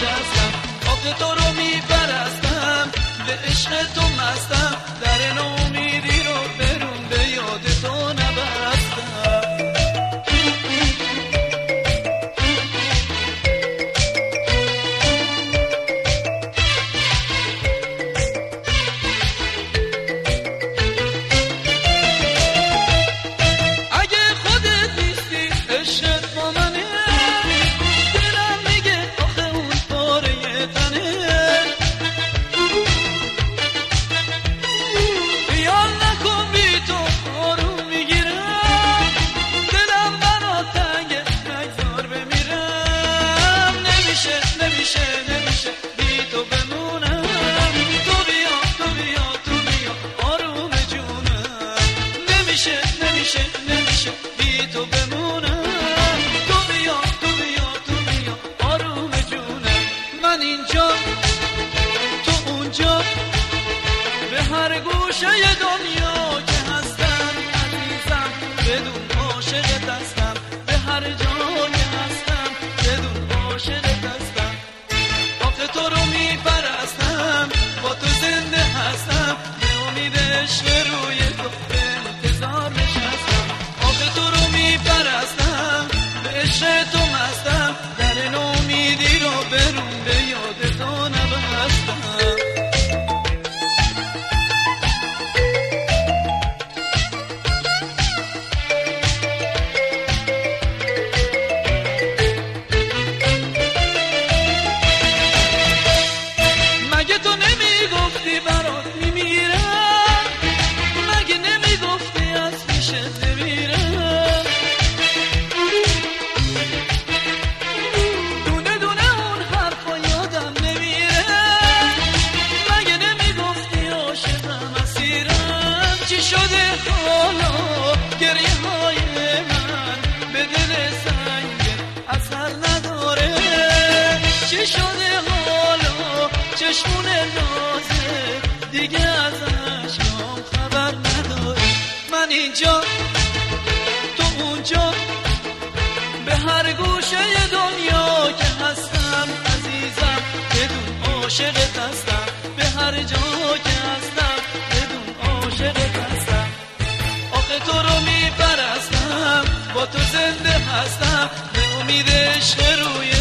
نشستم، آخه تو رو میپرستم، به عشق تو مستم، در نومیدی رو برون به یاد تو نبستم. نمیشه بی تو بمونم، تو بیا آروم جونم. من اینجا تو اونجا، به هر گوشه دنیا که هستم عزیزم، بدون عاشقت هستم، به هر جا که هستم بدون عاشقت هستم. آخه تو رو میپرستم، با تو زنده هستم، به امید عشق روی تو انتظار نشستم. آخه تو رو میپرستم، به عشق تو مستم، در نومیدی رو برون به یاد تو نبستم. مگه تو نمیگفتی برات میمیرم؟ مگه نمیگفتی از پیشت نمیرم؟ دونه دونه اون حرفا یادم نمیره. مگه نمیگفتی عاشقم اسیرم؟ چی شده حالا گریه های من به دل سنگ اثر نداره؟ چی شده حالا چشمون نازه دیگه از عشقام خبر نداره؟ من اینجا تو اونجا، به هر گوشه دنیا که هستم عزیزم، بدون عاشقت هستم، به هر جا که هستم بدون عاشقت هستم. آخه تو رو میپرستم، با تو زنده هستم، به امید عشق روی